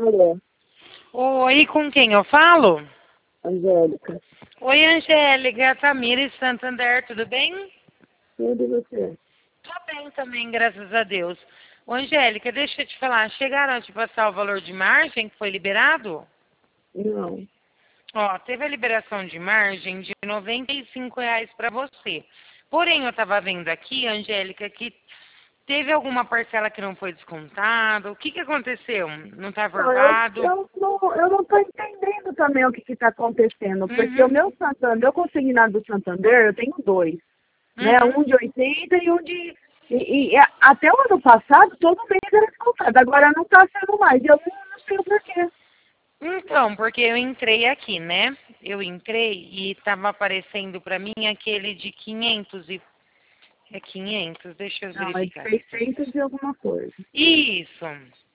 Alô, Oi, com quem eu falo? Angélica. Oi, Angélica, Tamires Santander, tudo bem? Tudo e você? Tô bem também, graças a Deus. Ô, Angélica, deixa eu te falar, chegaram a te passar o valor de margem que foi liberado? Não. Ó, teve a liberação de margem de R$ 95 para você. Porém, eu estava vendo aqui, Angélica, que teve alguma parcela que não foi descontada. O que que aconteceu? Não está Não, verbado? eu não estou entendendo também o que está acontecendo, porque o Uhum, meu Santander, o consignado do Santander, eu tenho dois, né? uhum. Um de 80 e um de... até o ano passado, todo mês era descontado, agora não está sendo mais, e eu não sei o porquê. Então, porque eu entrei aqui, né? Eu entrei e estava aparecendo para mim aquele de 500 e... É 500? Deixa eu Não, é de verificar aqui para 600 você. e alguma coisa. Isso,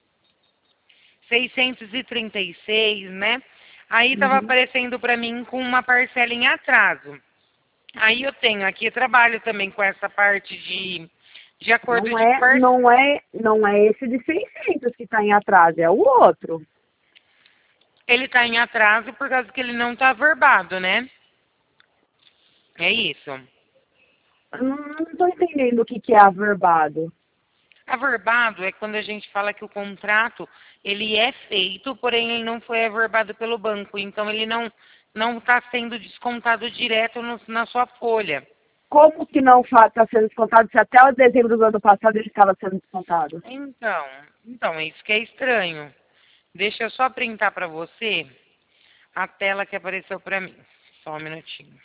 636, né? Aí estava Uhum. aparecendo para mim com uma parcela em atraso. Aí eu tenho aqui, eu trabalho também com essa parte de acordo de parcela. Não é esse de 600 que está em atraso, é o outro. Ele está em atraso por causa que ele não está averbado, né? É isso. Eu não estou entendendo o que, que é averbado. Averbado é quando a gente fala que o contrato ele é feito, porém ele não foi averbado pelo banco, então ele não está sendo descontado direto na sua folha. Como que não está sendo descontado se até o dezembro do ano passado ele estava sendo descontado? Então é isso que é estranho. Deixa eu só printar para você a tela que apareceu para mim. Só um minutinho.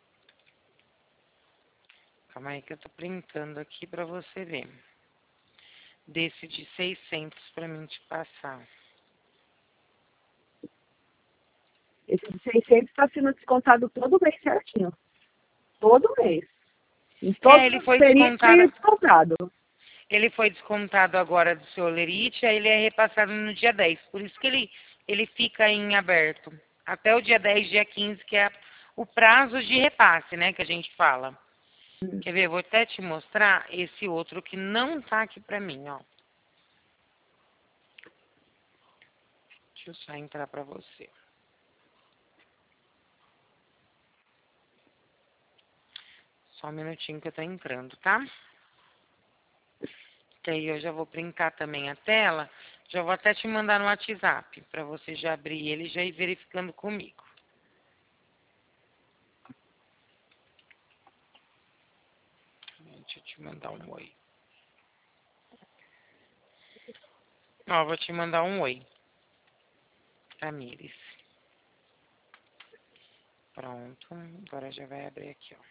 Calma aí que eu tô printando aqui para você ver. Desse de 600 para mim te passar. Esse de 600 está sendo descontado todo mês certinho. Todo mês. Em É, todos ele os foi períodos é descontado. descontado. Ele foi descontado agora do seu Lerite, aí ele é repassado no dia 10. Por isso que ele fica em aberto. Até o dia 10, dia 15, que é o prazo de repasse, né, que a gente fala. Quer ver? Vou até te mostrar esse outro que não tá aqui pra mim, ó. Deixa eu só entrar pra você. Só um minutinho que eu tô entrando, tá? Que aí eu já vou printar também a tela. Já vou até te mandar no WhatsApp, pra você já abrir ele e já ir verificando comigo. Deixa eu te mandar um oi. Ó, vou te mandar um oi, Tamires. Pronto, agora já vai abrir aqui, ó.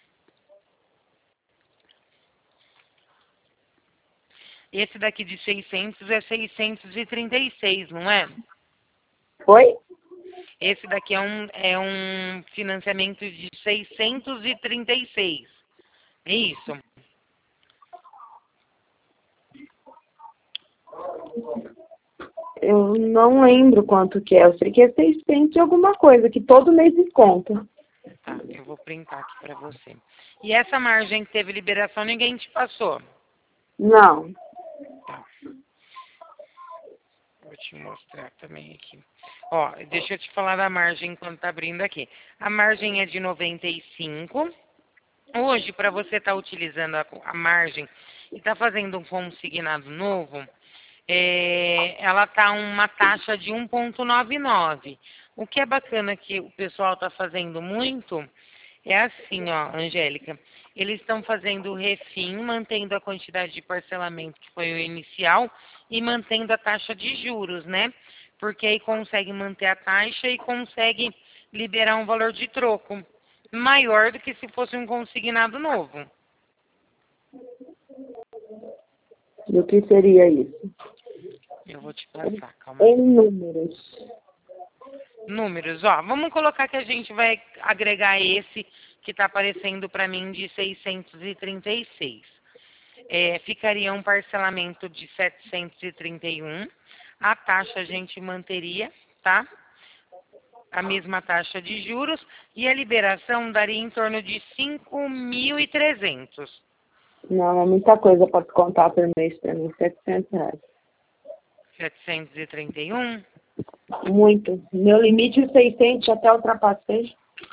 Esse daqui de 600 é 636, não é? Oi? Esse daqui é um financiamento de 636. É isso. Eu não lembro quanto que é. Eu sei que é 600 e alguma coisa, que todo mês desconta. Tá, eu vou printar aqui pra você. E essa margem que teve liberação, ninguém te passou. Não. Tá, vou te mostrar também aqui. Ó, deixa eu te falar da margem enquanto tá abrindo aqui. A margem é de 95. Hoje, para você estar utilizando a margem e estar fazendo um consignado novo, ela está uma taxa de 1,99. O que é bacana que o pessoal está fazendo muito é assim, ó, Angélica. Eles estão fazendo o refim, mantendo a quantidade de parcelamento que foi o inicial e mantendo a taxa de juros, né? Porque aí consegue manter a taxa e consegue liberar um valor de troco maior do que se fosse um consignado novo. E o que seria isso? Eu vou te passar, calma aí. Em números. Números, ó, vamos colocar que a gente vai agregar esse que está aparecendo para mim de 636. Ficaria um parcelamento de 731. A taxa a gente manteria, tá? A mesma taxa de juros e a liberação daria em torno de 5.300. Não, é muita coisa para contar por mês para mim, R$ 700. 731. Muito. Meu limite é 600, até ultrapassei.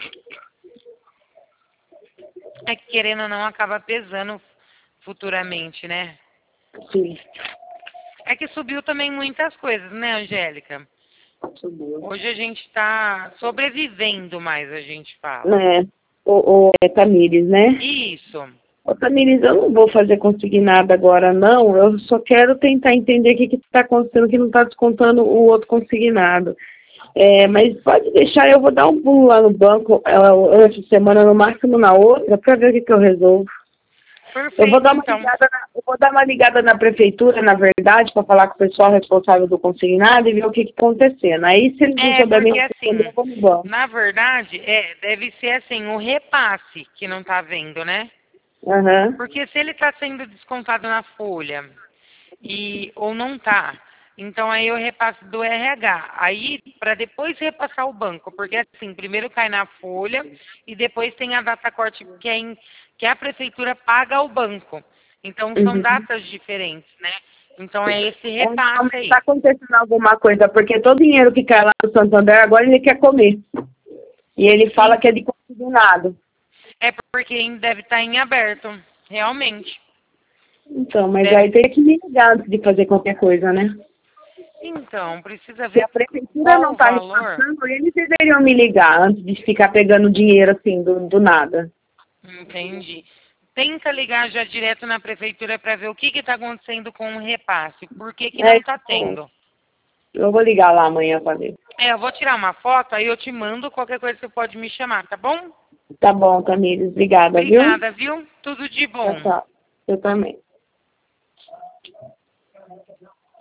É que querendo ou não, acaba pesando futuramente, né? Sim, É que subiu também muitas coisas, né, Angélica? subiu. Hoje a gente tá sobrevivendo mais, a gente fala. É, Tamires, né? Isso. Ô, Tamires, eu não vou fazer consignado agora, não. Eu só quero tentar entender o que está acontecendo, que não está descontando o outro consignado. Mas pode deixar, eu vou dar um pulo lá no banco essa semana, no máximo na outra, para ver o que eu resolvo. Eu vou Perfeito, dar uma então. ligada eu vou dar uma ligada na prefeitura, na verdade, para falar com o pessoal responsável do consignado e ver o que está acontecendo. Aí, se eles não É, souberem porque responder, assim, eu vou no banco. na verdade, deve ser assim, o repasse que não tá vendo, né? Aham. Porque se ele está sendo descontado na folha ou não tá, então aí eu repasso do RH. Aí, para depois repassar o banco, porque assim, primeiro cai na folha e depois tem a data corte que a prefeitura paga ao banco. Então são Uhum. datas diferentes, né? Então é esse Então, repasse está aí. acontecendo alguma coisa, porque todo dinheiro que cai lá no Santander, agora ele quer comer. E ele fala que é de consignado. É porque ainda deve estar em aberto, realmente. Então, mas Deve. aí tem que me ligar antes de fazer qualquer coisa, né? Então, precisa Se ver a prefeitura qual não o está valor. repassando, eles deveriam me ligar antes de ficar pegando dinheiro assim, do nada. Entendi. Tenta ligar já direto na prefeitura para ver o que está acontecendo com o repasse. Por que que É, não está tendo? eu vou ligar lá amanhã para ver. Eu vou tirar uma foto, aí eu te mando. Qualquer coisa você pode me chamar, tá bom? Tá bom, Tamires. Obrigada, viu? Obrigada, viu? Tudo de Tchau, bom. tchau. Eu também.